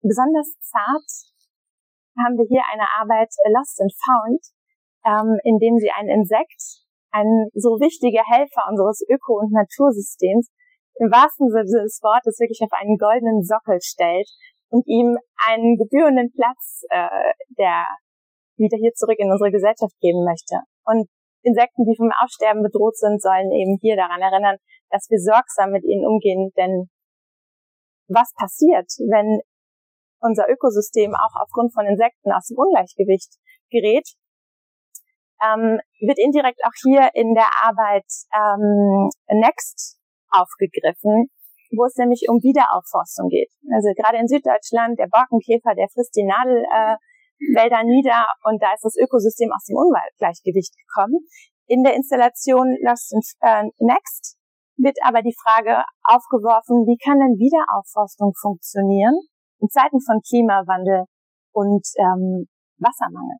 Besonders zart haben wir hier eine Arbeit Lost and Found, in dem sie ein Insekt, ein so wichtiger Helfer unseres Öko- und Natursystems, im wahrsten Sinne des Wortes wirklich auf einen goldenen Sockel stellt und ihm einen gebührenden Platz, der wieder hier zurück in unsere Gesellschaft geben möchte. Und Insekten, die vom Aussterben bedroht sind, sollen eben hier daran erinnern, dass wir sorgsam mit ihnen umgehen, denn was passiert, wenn unser Ökosystem auch aufgrund von Insekten aus dem Ungleichgewicht gerät, wird indirekt auch hier in der Arbeit Next aufgegriffen, wo es nämlich um Wiederaufforstung geht. Also gerade in Süddeutschland, der Borkenkäfer, der frisst die Nadelwälder nieder und da ist das Ökosystem aus dem Ungleichgewicht gekommen. In der Installation Lost and Next wird aber die Frage aufgeworfen, wie kann denn Wiederaufforstung funktionieren in Zeiten von Klimawandel und Wassermangel?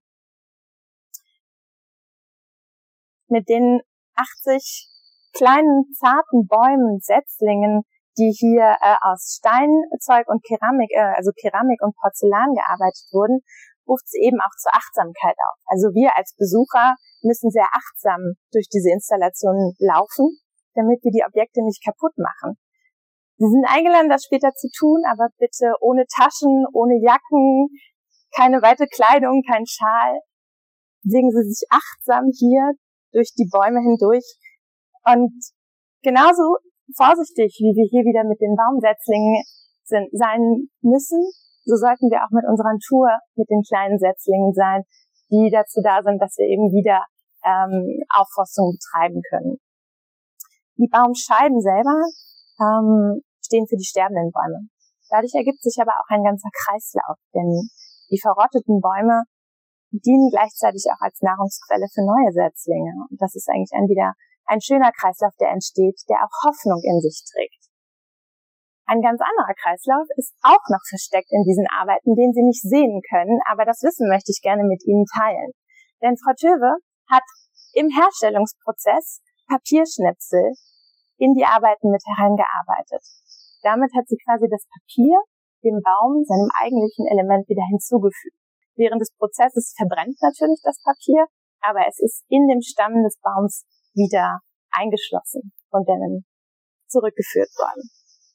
Mit den 80 kleinen, zarten Bäumen, Setzlingen, die hier aus Steinzeug und Keramik, also Keramik und Porzellan gearbeitet wurden, ruft sie eben auch zur Achtsamkeit auf. Also wir als Besucher müssen sehr achtsam durch diese Installationen laufen, damit wir die Objekte nicht kaputt machen. Sie sind eingeladen, das später zu tun, aber bitte ohne Taschen, ohne Jacken, keine weite Kleidung, kein Schal. Legen Sie sich achtsam hier durch die Bäume hindurch und genauso vorsichtig, wie wir hier wieder mit den Baumsetzlingen sein müssen, so sollten wir auch mit unserer Tour mit den kleinen Setzlingen sein, die dazu da sind, dass wir eben wieder Aufforstung betreiben können. Die Baumscheiben selber stehen für die sterbenden Bäume. Dadurch ergibt sich aber auch ein ganzer Kreislauf, denn die verrotteten Bäume dienen gleichzeitig auch als Nahrungsquelle für neue Setzlinge. Und das ist eigentlich wieder ein schöner Kreislauf, der entsteht, der auch Hoffnung in sich trägt. Ein ganz anderer Kreislauf ist auch noch versteckt in diesen Arbeiten, den Sie nicht sehen können, aber das Wissen möchte ich gerne mit Ihnen teilen. Denn Frau Töwe hat im Herstellungsprozess Papierschnipsel in die Arbeiten mit hereingearbeitet. Damit hat sie quasi das Papier dem Baum, seinem eigentlichen Element, wieder hinzugefügt. Während des Prozesses verbrennt natürlich das Papier, aber es ist in dem Stamm des Baums wieder eingeschlossen und dann zurückgeführt worden.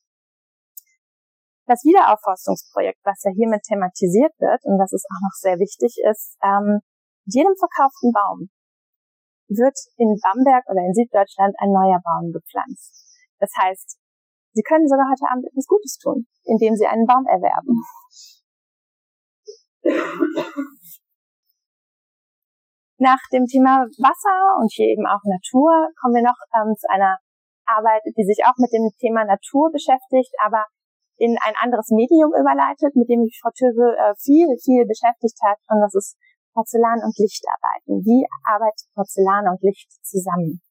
Das Wiederaufforstungsprojekt, was ja hiermit thematisiert wird und was es auch noch sehr wichtig ist, mit jedem verkauften Baum wird in Bamberg oder in Süddeutschland ein neuer Baum gepflanzt. Das heißt, Sie können sogar heute Abend etwas Gutes tun, indem Sie einen Baum erwerben. Nach dem Thema Wasser und hier eben auch Natur kommen wir noch zu einer Arbeit, die sich auch mit dem Thema Natur beschäftigt, aber in ein anderes Medium überleitet, mit dem sich Frau Töwe viel beschäftigt hat, und das ist Porzellan- und Lichtarbeiten. Wie arbeitet Porzellan und Licht zusammen?